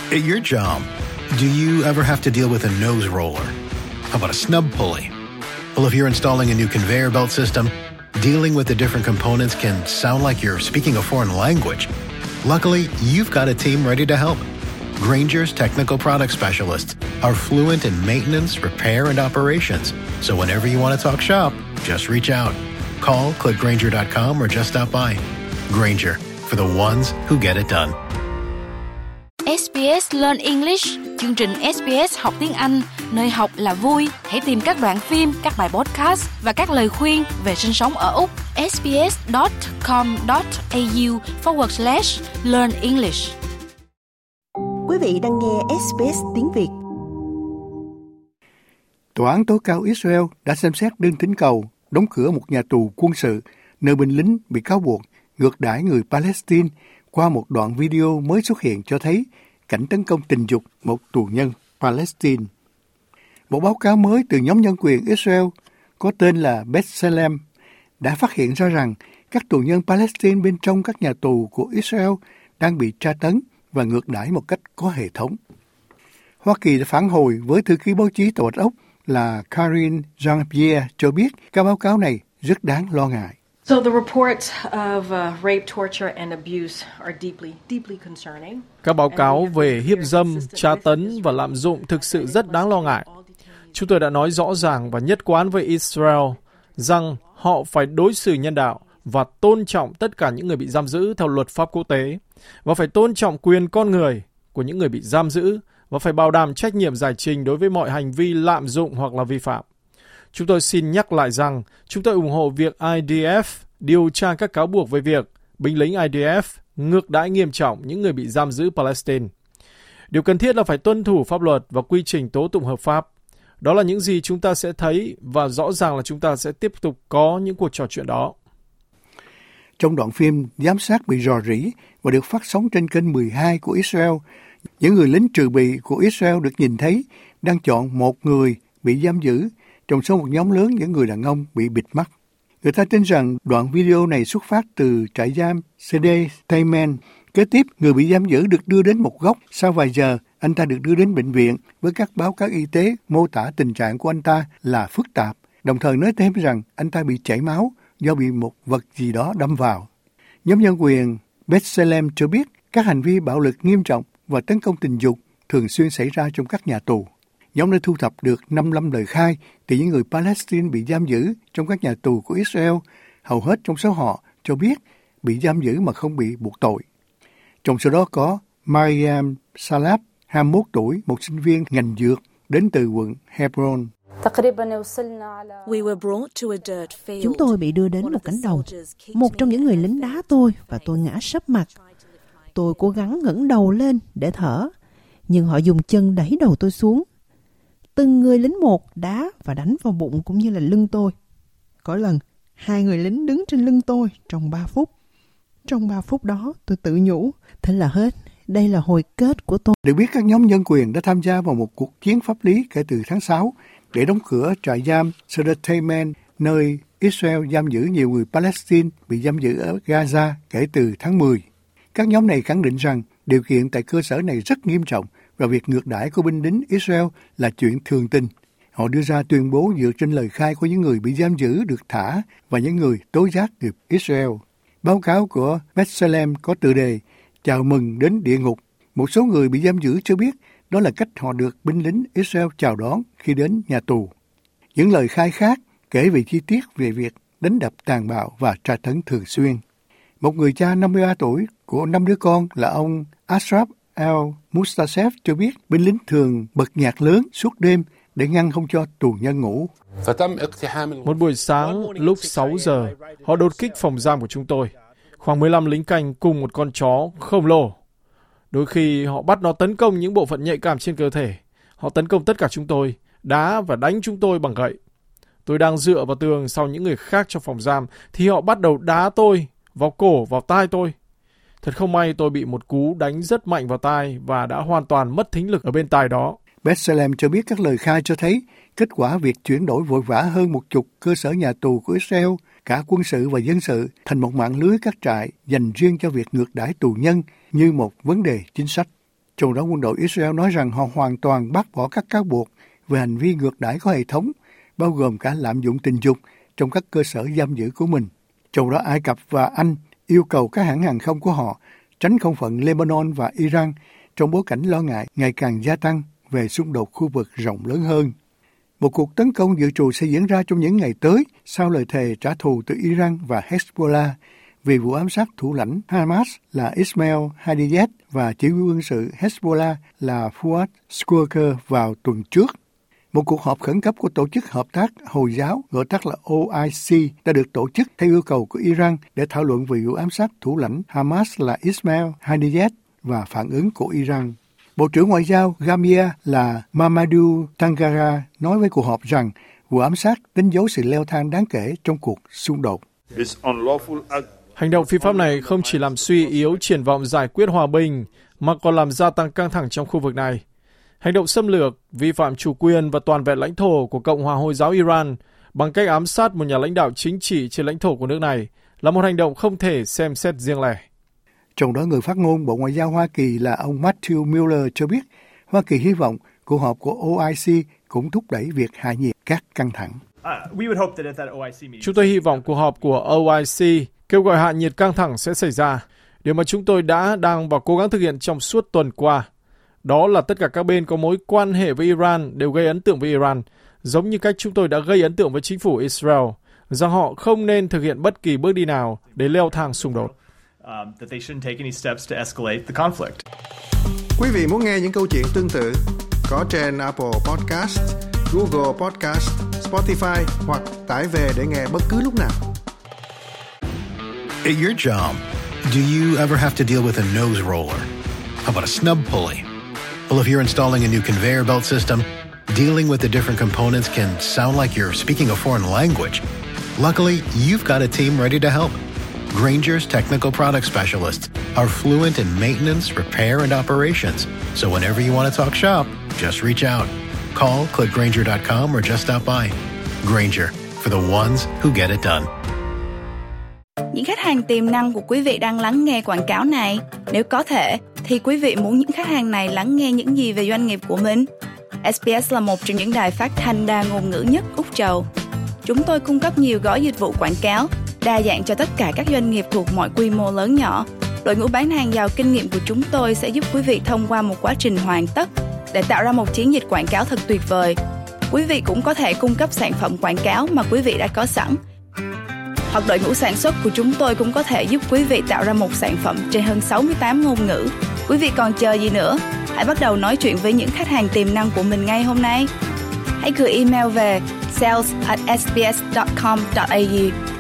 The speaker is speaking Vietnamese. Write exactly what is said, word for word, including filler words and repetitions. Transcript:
At your job, do you ever have to deal with a nose roller? How about a snub pulley? Well, if you're installing a new conveyor belt system, dealing with the different components can sound like you're speaking a foreign language. Luckily, you've got a team ready to help. Grainger's technical product specialists are fluent in maintenance, repair, and operations. So whenever you want to talk shop, just reach out. Call, click Grainger dot com, or just stop by. Grainger, for the ones who get it done. ét bê ét Learn English, chương trình ét bê ét học tiếng Anh, nơi học là vui. Hãy tìm các đoạn phim, các bài podcast và các lời khuyên về sinh sống ở Úc. sbs.com.au forward slash learn English. Quý vị đang nghe ét bê ét tiếng Việt. Tòa án tối cao Israel đã xem xét đơn thỉnh cầu đóng cửa một nhà tù quân sự nơi binh lính bị cáo buộc ngược đãi người Palestine qua một đoạn video mới xuất hiện cho thấy cảnh tấn công tình dục một tù nhân Palestine. Một báo cáo mới từ nhóm nhân quyền Israel có tên là B'Tselem đã phát hiện ra rằng các tù nhân Palestine bên trong các nhà tù của Israel đang bị tra tấn và ngược đãi một cách có hệ thống. Hoa Kỳ đã phản hồi với thư ký báo chí Tòa Bạch Ốc là Karine Jean-Pierre cho biết các báo cáo này rất đáng lo ngại. So the reports of uh, rape, torture and abuse are deeply, deeply concerning. Các báo cáo về hiếp dâm, tra tấn và lạm dụng thực sự rất đáng lo ngại. Chúng tôi đã nói rõ ràng và nhất quán với Israel rằng họ phải đối xử nhân đạo và tôn trọng tất cả những người bị giam giữ theo luật pháp quốc tế, và phải tôn trọng quyền con người của những người bị giam giữ, và phải bảo đảm trách nhiệm giải trình đối với mọi hành vi lạm dụng hoặc là vi phạm. Chúng tôi xin nhắc lại rằng chúng tôi ủng hộ việc i đê ép điều tra các cáo buộc về việc binh lính i đê ép ngược đãi nghiêm trọng những người bị giam giữ Palestine. Điều cần thiết là phải tuân thủ pháp luật và quy trình tố tụng hợp pháp. Đó là những gì chúng ta sẽ thấy, và rõ ràng là chúng ta sẽ tiếp tục có những cuộc trò chuyện đó. Trong đoạn phim giám sát bị rò rỉ và được phát sóng trên kênh mười hai của Israel, những người lính trừ bị của Israel được nhìn thấy đang chọn một người bị giam giữ trong số một nhóm lớn những người đàn ông bị bịt mắt. Người ta tin rằng đoạn video này xuất phát từ trại giam Sede Tayman. Kế tiếp, người bị giam giữ được đưa đến một góc. Sau vài giờ, anh ta được đưa đến bệnh viện với các báo cáo y tế mô tả tình trạng của anh ta là phức tạp, đồng thời nói thêm rằng anh ta bị chảy máu do bị một vật gì đó đâm vào. Nhóm nhân quyền B'Tselem cho biết các hành vi bạo lực nghiêm trọng và tấn công tình dục thường xuyên xảy ra trong các nhà tù. Nhóm đã thu thập được năm mươi lăm lời khai từ những người Palestine bị giam giữ trong các nhà tù của Israel. Hầu hết trong số họ cho biết bị giam giữ mà không bị buộc tội. Trong số đó có Mariam Salab, hai mươi mốt tuổi, một sinh viên ngành dược đến từ quận Hebron. Chúng tôi bị đưa đến một cánh đồng. Một trong những người lính đá tôi và tôi ngã sấp mặt. Tôi cố gắng ngẩng đầu lên để thở, nhưng họ dùng chân đẩy đầu tôi xuống. Từng người lính một đá và đánh vào bụng cũng như là lưng tôi. Có lần, hai người lính đứng trên lưng tôi trong ba phút. Trong ba phút đó, tôi tự nhủ, thế là hết. Đây là hồi kết của tôi. Được biết các nhóm nhân quyền đã tham gia vào một cuộc chiến pháp lý kể từ tháng sáu để đóng cửa trại giam Sedertayman, nơi Israel giam giữ nhiều người Palestine bị giam giữ ở Gaza kể từ tháng mười. Các nhóm này khẳng định rằng điều kiện tại cơ sở này rất nghiêm trọng và việc ngược đãi của binh lính Israel là chuyện thường tình. Họ đưa ra tuyên bố dựa trên lời khai của những người bị giam giữ được thả và những người tố giác người Israel. Báo cáo của B'Tselem có tựa đề Chào mừng đến địa ngục. Một số người bị giam giữ cho biết đó là cách họ được binh lính Israel chào đón khi đến nhà tù. Những lời khai khác kể về chi tiết về việc đánh đập tàn bạo và tra tấn thường xuyên. Một người cha năm mươi ba tuổi của năm đứa con là ông Ashraf al-Mustasef cho biết binh lính thường bật nhạc lớn suốt đêm để ngăn không cho tù nhân ngủ. Một buổi sáng lúc sáu giờ, họ đột kích phòng giam của chúng tôi. Khoảng mười lăm lính canh cùng một con chó khổng lồ. Đôi khi họ bắt nó tấn công những bộ phận nhạy cảm trên cơ thể. Họ tấn công tất cả chúng tôi, đá và đánh chúng tôi bằng gậy. Tôi đang dựa vào tường sau những người khác trong phòng giam, thì họ bắt đầu đá tôi, vào cổ, vào tai tôi. Thật không may tôi bị một cú đánh rất mạnh vào tai và đã hoàn toàn mất thính lực ở bên tai đó. B'Tselem cho biết các lời khai cho thấy kết quả việc chuyển đổi vội vã hơn một chục cơ sở nhà tù của Israel, cả quân sự và dân sự, thành một mạng lưới các trại dành riêng cho việc ngược đãi tù nhân như một vấn đề chính sách. Trong đó quân đội Israel nói rằng họ hoàn toàn bác bỏ các cáo buộc về hành vi ngược đãi có hệ thống, bao gồm cả lạm dụng tình dục trong các cơ sở giam giữ của mình. Trong đó Ai Cập và Anh yêu cầu các hãng hàng không của họ tránh không phận Lebanon và Iran trong bối cảnh lo ngại ngày càng gia tăng về xung đột khu vực rộng lớn hơn. Một cuộc tấn công dự trù sẽ diễn ra trong những ngày tới sau lời thề trả thù từ Iran và Hezbollah vì vụ ám sát thủ lãnh Hamas là Ismail Haniyeh và chỉ huy quân sự Hezbollah là Fuad Shukr vào tuần trước. Một cuộc họp khẩn cấp của Tổ chức Hợp tác Hồi giáo, gọi tắt là O I C, đã được tổ chức theo yêu cầu của Iran để thảo luận về vụ ám sát thủ lãnh Hamas là Ismail Haniyeh và phản ứng của Iran. Bộ trưởng Ngoại giao Gambia là Mamadou Tangara nói với cuộc họp rằng vụ ám sát đánh dấu sự leo thang đáng kể trong cuộc xung đột. Hành động phi pháp này không chỉ làm suy yếu triển vọng giải quyết hòa bình, mà còn làm gia tăng căng thẳng trong khu vực này. Hành động xâm lược, vi phạm chủ quyền và toàn vẹn lãnh thổ của Cộng hòa Hồi giáo Iran bằng cách ám sát một nhà lãnh đạo chính trị trên lãnh thổ của nước này là một hành động không thể xem xét riêng lẻ. Trong đó, người phát ngôn Bộ Ngoại giao Hoa Kỳ là ông Matthew Miller cho biết Hoa Kỳ hy vọng cuộc họp của O I C cũng thúc đẩy việc hạ nhiệt các căng thẳng. Chúng tôi hy vọng cuộc họp của O I C kêu gọi hạ nhiệt căng thẳng sẽ xảy ra. Điều mà chúng tôi đã, đang và cố gắng thực hiện trong suốt tuần qua. Đó là tất cả các bên có mối quan hệ với Iran đều gây ấn tượng với Iran, giống như cách chúng tôi đã gây ấn tượng với chính phủ Israel, rằng họ không nên thực hiện bất kỳ bước đi nào để leo thang xung đột. Quý vị muốn nghe những câu chuyện tương tự có trên Apple Podcast, Google Podcast, Spotify hoặc tải về để nghe bất cứ lúc nào. At your job, do you ever have to deal with a nose roller? How about a snub pulley? Well, if you're installing a new conveyor belt system, dealing with the different components can sound like you're speaking a foreign language. Luckily, you've got a team ready to help. Grainger's technical product specialists are fluent in maintenance, repair, and operations. So whenever you want to talk shop, just reach out. Call, click Grainger dot com, or just stop by. Grainger, for the ones who get it done. Những khách hàng tiềm năng của quý vị đang lắng nghe quảng cáo này. Nếu có thể, thì quý vị muốn những khách hàng này lắng nghe những gì về doanh nghiệp của mình? ét bê ét là một trong những đài phát thanh đa ngôn ngữ nhất Úc Châu. Chúng tôi cung cấp nhiều gói dịch vụ quảng cáo, đa dạng cho tất cả các doanh nghiệp thuộc mọi quy mô lớn nhỏ. Đội ngũ bán hàng giàu kinh nghiệm của chúng tôi sẽ giúp quý vị thông qua một quá trình hoàn tất để tạo ra một chiến dịch quảng cáo thật tuyệt vời. Quý vị cũng có thể cung cấp sản phẩm quảng cáo mà quý vị đã có sẵn. Hoặc đội ngũ sản xuất của chúng tôi cũng có thể giúp quý vị tạo ra một sản phẩm trên hơn sáu mươi tám ngôn ngữ. Quý vị còn chờ gì nữa? Hãy bắt đầu nói chuyện với những khách hàng tiềm năng của mình ngay hôm nay. Hãy gửi email về sales at s b s dot com dot a u